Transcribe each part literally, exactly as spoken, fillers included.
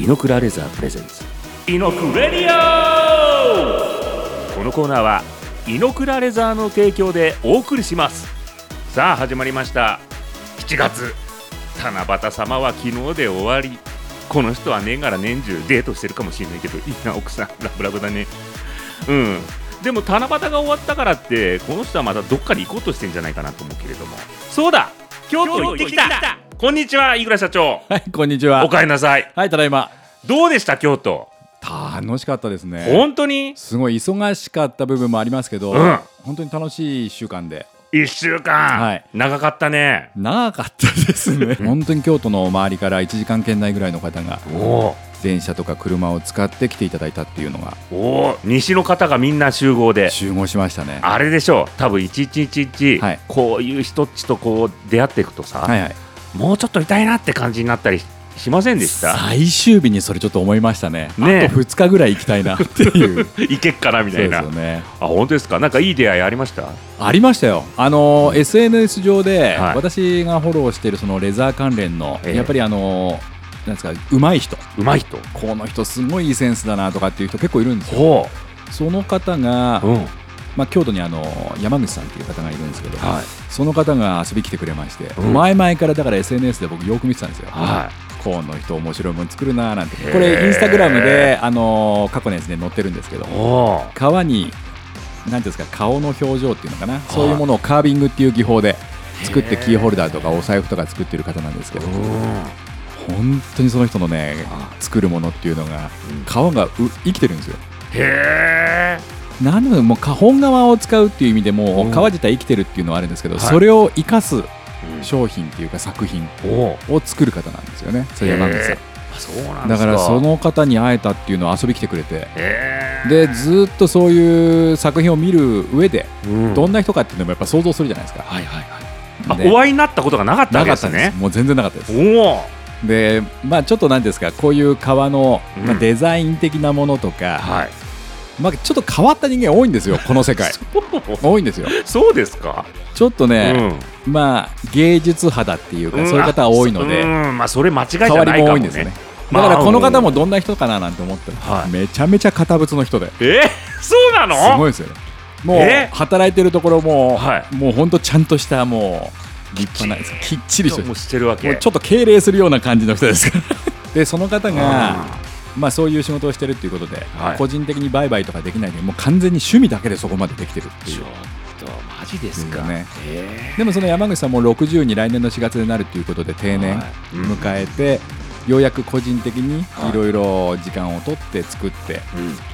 ノクラレザープレゼンツイノクレディオ。このコーナーはイノクラレザーの提供でお送りします。さあ始まりました。しちがつ、七夕様は昨日で終わり。この人は年がら年中デートしてるかもしれないけど、いいな奥さんラブラブだね。うんでも七夕が終わったからってこの人はまたどっかに行こうとしてんじゃないかなと思うけれども、そうだ、京都行ってきた。こんにちは、井倉社長。 はい、こんにちは。 お帰りなさい。 はい、ただいま。 どうでした京都？ 楽しかったですね。 本当にすごい忙しかった部分もありますけど、 うん、 本当に楽しいいっしゅうかんで。 いっしゅうかん、はい、長かったね。 長かったですね本当に京都の周りからいちじかん圏内ぐらいの方が電車とか車を使って来ていただいたっていうのが、 お西の方がみんな集合で集合しましたね。 あれでしょう、多分一日一日、はい、こういう人っちとこう出会っていくとさ、はいはい、もうちょっといたいなって感じになったりしませんでした？ 最終日にそれちょっと思いましたね。ね、あとふつかぐらい行きたいなっていう行けっかなみたいな。そうですよね。あ、本当ですか？なんかいい出会いありました？ ありましたよ。あの、うん、エスエヌエス 上で、はい、私がフォローしているそのレザー関連の、えー、やっぱりあのなんですか、上手い人上手い人この人すごいいいセンスだなとかっていう人結構いるんですよ。その方が、うん、まあ、京都にあの山口さんっていう方がいるんですけど、はい、その方が遊び来てくれまして、うん、前々からだから エスエヌエス で僕よく見てたんですよ。はい、この人面白いもの作るなーなんて。これインスタグラムで、あのー、過去のやつで載ってるんですけど、川に何ていうんですか、顔の表情っていうのかな、そういうものをカービングっていう技法で作ってキーホルダーとかお財布とか作ってる方なんですけど、本当にその人のね作るものっていうのが顔が生きてるんですよ。へー。なのでもう本革を使うっていう意味でも革自体生きてるっていうのはあるんですけど、はい、それを生かす商品っていうか作品を作る方なんですよね。それ山口さん。そうなんですか。だからその方に会えたっていうのを遊び来てくれて、でずっとそういう作品を見る上で、うん、どんな人かっていうのもやっぱ想像するじゃないですか。はいはいはい。 あ、お会いになったことがなかったわけですね。 なかったです。もう全然なかったです。おで、まあ、ちょっと何ですか、こういう革の、まあ、デザイン的なものとか、うん、はい、まあ、ちょっと変わった人間多いんですよこの世界多いんですよ。 そうですか。 ちょっとね、うん、まあ芸術派だっていうか、うん、そういう方は多いので、うん、 まあ、それ間違いじゃないかもね。変わりも多いんですよね。 だからこの方もどんな人かななんて思ったら、はい、めちゃめちゃ堅物の人で。 えー、そうなの？ すごいですよね。もう働いてるところも、はい、もう本当ちゃんとしたもう立派なきっちりしてしてるわけ。 もうちょっと敬礼するような感じの人ですからでその方が、まあ、そういう仕事をしてるっていうことで、はい、個人的に売買とかできないで、もう完全に趣味だけでそこまでできてるっていう。ちょっとマジですかね。 でもその山口さんもろくじゅうに来年のしがつになるということで定年迎えて、はい、うん、ようやく個人的にいろいろ時間を取って作って、はい、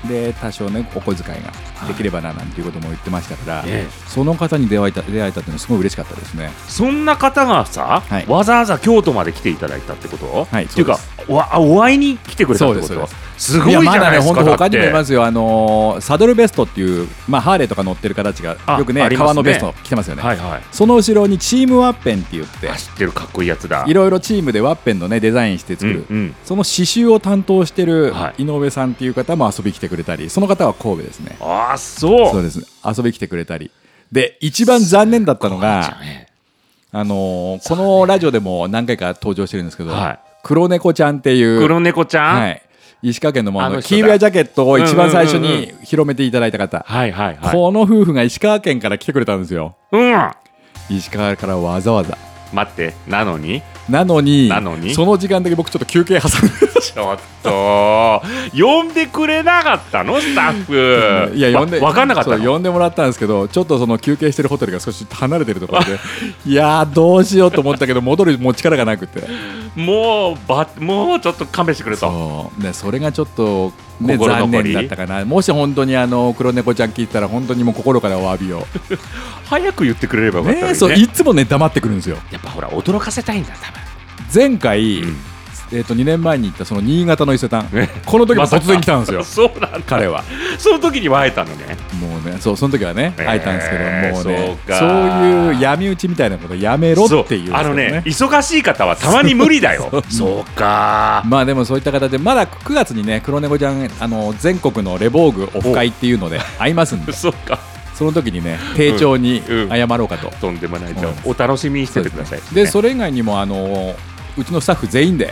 で多少ねお小遣いができればななんていうことも言ってましたから、はい、その方に出会えた出会えたっていうのはすごい嬉しかったですね。 そんな方がさ、はい、わざわざ京都まで来ていただいたってこと？はい、っていうかお, お会いに来てくれたってこと？すごいじゃないですか。いや、まだね、本当他にもいますよ。あのー、サドルベストっていう、まあ、ハーレーとか乗ってる形がよくね、革のベスト着てますよね。はいはい、その後ろにチームワッペンって言って、 知ってる、かっこいいやつだ。 いろいろチームでワッペンのねデザインして作る、うんうん、その刺繍を担当してる井上さんっていう方も遊び来てくれたり、その方は神戸ですね。 あ、そうそうです。遊び来てくれたりで、一番残念だったのが、あのー、このラジオでも何回か登場してるんですけど、はい、黒猫ちゃんっていう黒猫ちゃん、はい、 石川県のものキーウェアジャケットを一番最初に広めていただいた方、この夫婦が石川県から来てくれたんですよ。うん、石川からわざわざ。 待って、なのになのになのにその時間だけ僕ちょっと休憩挟んでちょっと呼んでくれなかったのスタッフ。 いや、呼んで分かんなかったの。 呼んでもらったんですけど、ちょっとその休憩してるホテルが少し離れてるところでいやーどうしようと思ったけど戻るもう力がなくて、 もうばもうちょっと勘弁してくれと。 そう、ね、それがちょっと、ね、残念だったかな。もし本当にあの黒猫ちゃん聞いたら本当にもう心からお詫びを早く言ってくれればよかったのにね。 ね、そういつもね黙ってくるんですよ。 やっぱほら驚かせたいんだ多分。 前回、うん、えー、とにねんまえに行ったその新潟の伊勢丹、ね、この時も突然来たんですよそうなんだ。彼はその時には会えたのね。 もうね、そう、その時はね、えー、会えたんですけど、もうね、そう、そういう闇討ちみたいなことやめろっていう、ね、 あのね、忙しい方はたまに無理だよそうそうか。 まあでもそういった方で、まだくがつにね、黒猫ちゃんあの全国のレボーグオフ会っていうので会いますんでそうか。 その時にね、丁重に謝ろうかと、 うんうん、とんでもない。じゃあお楽しみにしててください。 で、それ以外にもあのうちのスタッフ全員で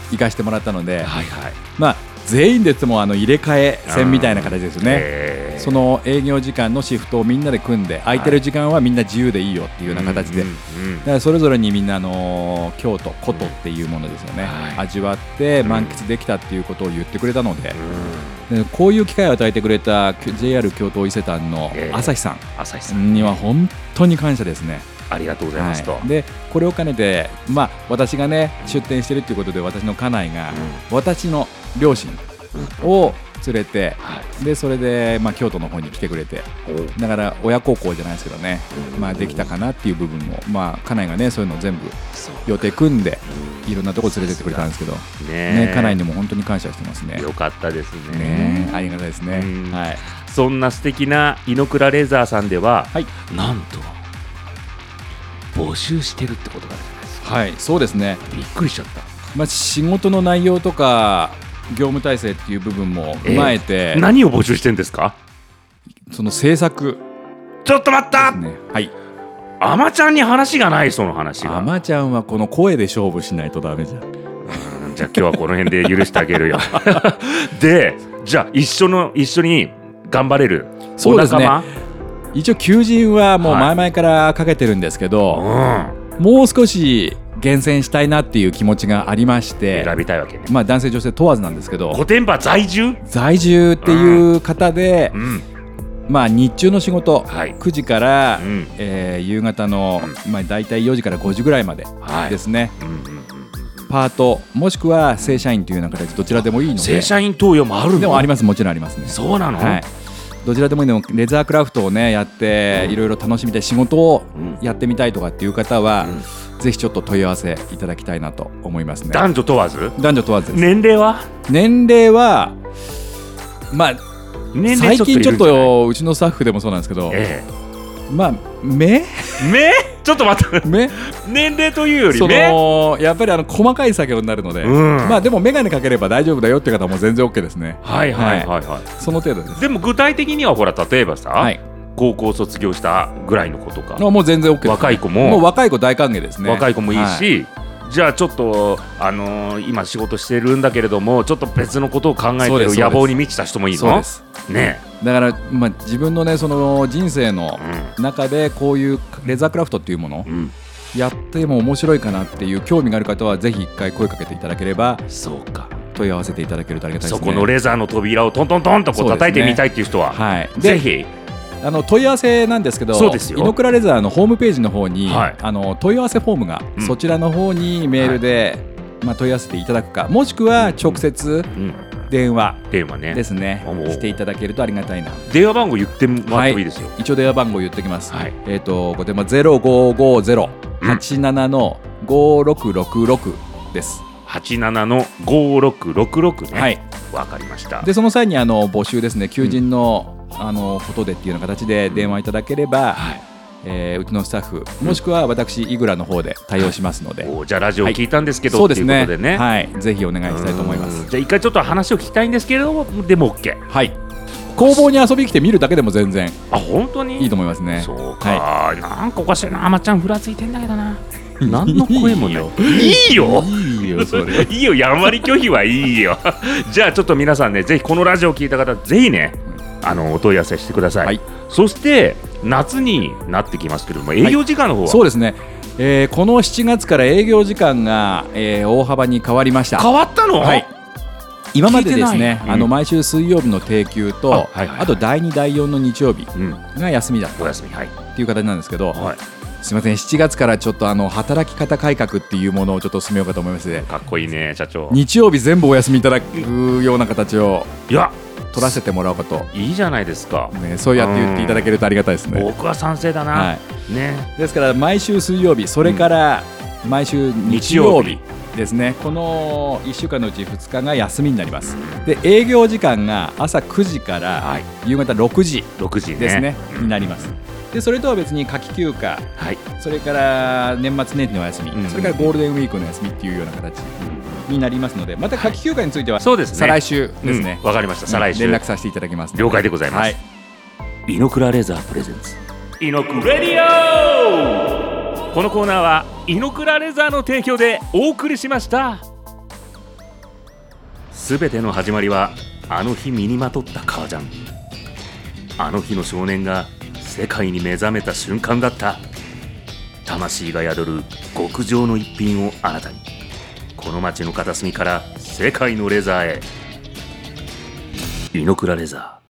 行かしてもらったので、 はいはい、 まあ全員でもあの入れ替え戦みたいな形ですね。その営業時間のシフトをみんなで組んで、空いてる時間はみんな自由でいいよっていうような形で、だからそれぞれにみんなあの京都古都っていうものですよね、はい、味わって満喫できたっていうことを言ってくれたので、でこういう機会を与えてくれた ジェイアール 京都伊勢丹の朝日さんには本当に感謝ですね。 ありがとうございますと、 はい、でこれを兼ねて、まあ、私がね出店してるっていうことで、私の家内が、うん、私の両親を連れて、うん、でそれで、まあ、京都の方に来てくれて、うん、だから親孝行じゃないですけどね、うん、まあ、できたかなっていう部分も、まあ、家内がねそういうのを全部予定組んで、うん、いろんなところ連れてってくれたんですけど、ねね、家内にも本当に感謝してますね。 よかったです ね, ねありがたいですね、うん、はい、 そんな素敵な井ノ倉レザーさんでは、はい、なんと募集してるってことがあるじゃないですか。 はい、そうですね。 びっくりしちゃった。 まあ、仕事の内容とか業務体制っていう部分も踏まえて、 えー、何を募集してるんですか？ その制作。 ちょっと待った、 ね、はい。 あまちゃんに話がない。その話が。 あまちゃんはこの声で勝負しないとダメじゃん。 うん、じゃあ今日はこの辺で許してあげるよで、じゃあ一緒の一緒に頑張れるお仲間。 一応求人はもう前々からかけてるんですけど、はい、うん、もう少し厳選したいなっていう気持ちがありまして、 選びたいわけね。 まあ、男性女性問わずなんですけど、 御殿場在住在住っていう方で、うんうん、まあ、日中の仕事、はい、くじから、うん、えー、夕方の、うん、まあ、だいたいよじからごじぐらいまでですね、はい、うんうんうん、パートもしくは正社員というような形、どちらでもいいので。 正社員登用もあるの？ でもあります、もちろんありますね。 そうなの？ はい、どちらでもいいの。レザークラフトをねやっていろいろ楽しみたい、仕事をやってみたいとかっていう方は、うん、ぜひちょっと問い合わせいただきたいなと思いますね。 男女問わず？ 男女問わずです。 年齢は？年齢はまあ年齢最近ちょっとうちのスタッフでもそうなんですけど、ええ、まあ目目ちょっと待って目年齢というより目、そのやっぱりあの細かい作業になるので、うん、まあでも眼鏡かければ大丈夫だよって方も全然 OK ですね。 はいはいはい、はい、 その程度です。 でも具体的にはほら例えばさ、はい、高校卒業したぐらいの子とかもう全然 OK です、ね、 若い子ももう若い子大歓迎ですね。 若い子もいいし、はい、じゃあちょっと、あのー、今仕事してるんだけれどもちょっと別のことを考えてる野望に満ちた人もいいの？ そうですね。 だから、まあ、自分のねその人生の中でこういうレザークラフトっていうもの、うん、やっても面白いかなっていう興味がある方はぜひ一回声かけていただければ、 そうか、 問い合わせていただけるとありがたいですね。 そこのレザーの扉をトントントンとこう叩いてみたいっていう人は、はい、ぜひあの問い合わせなんですけど、 そうですよ、 井ノ倉レザーのホームページの方に、はい、あの問い合わせフォームが、うん、そちらの方にメールで、はい、まあ、問い合わせていただくか、もしくは直接、うんうん、電話ですね、していただけるとありがたいな。 電話番号言ってもらってもいいですよ。 はい、一応電話番号言っておきます。はい、えっ、ー、とご電話ゼロごごゼロはちななのごろくろくろくです。 はちななのごろくろくろくね。はい、わかりました。 でその際にあの募集ですね、求人の、うん、あのことでっていうような形で電話いただければ、はい、えー、うちのスタッフもしくは私イグラの方で対応しますので、はい、 おじゃあラジオ聞いたんですけど、はい、っていうことでね、 はい、ぜひお願いしたいと思います。 じゃあ一回ちょっと話を聞きたいんですけれども、でも OK。 はい、 工房に遊びに来て見るだけでも全然あ本当にいいと思いますね。 そうか、はい、なんかおかしいな、あまちゃんふらついてんだけどな何の声もないいいよいいよそれいいよ、やんわり拒否はいいよじゃあちょっと皆さんね、ぜひこのラジオを聞いた方ぜひね、あのお問い合わせしてください。はい、そして夏になってきますけれども、営業時間の方は、はい、 そうですね、えー、このしちがつから営業時間が、えー、大幅に変わりました。 変わったの？ はい、今までですね、うん、あの毎週水曜日の定休と あ,、はいはいはい、あとだいにだいよんの日曜日が休みだった、うん、お休み、はい、っていう形なんですけど、はい、すみません、しちがつからちょっとあの働き方改革っていうものをちょっと進めようかと思いまして、 かっこいいね社長。 日曜日全部お休みいただくような形をいや取らせてもらおうかと。 いいじゃないですか、 ね、そうやって言っていただけるとありがたいですね。 僕は賛成だな、はい、ね、 ですから毎週水曜日、それから毎週日曜日ですね、このいっしゅうかんのうちふつかが休みになります。で営業時間が朝くじから夕方ろくじですね、 ね、 になります。でそれとは別に夏季休暇、はい、それから年末年始のお休み、うん、それからゴールデンウィークの休みっていうような形になりますので、また夏季休暇については、はい、そうですね、再来週ですね。 わ、うん、かりました、再来週連絡させていただきます。 了解でございます。はい、井ノ倉レザープレゼンツイノクレディオ。このコーナーは井ノ倉レザーの提供でお送りしました。 全ての始まりはあの日身にまとった革ジャン。あの日の少年が世界に目覚めた瞬間だった。魂が宿る極上の一品をあなたに。この街の片隅から世界のレザーへ。イノクラレザー。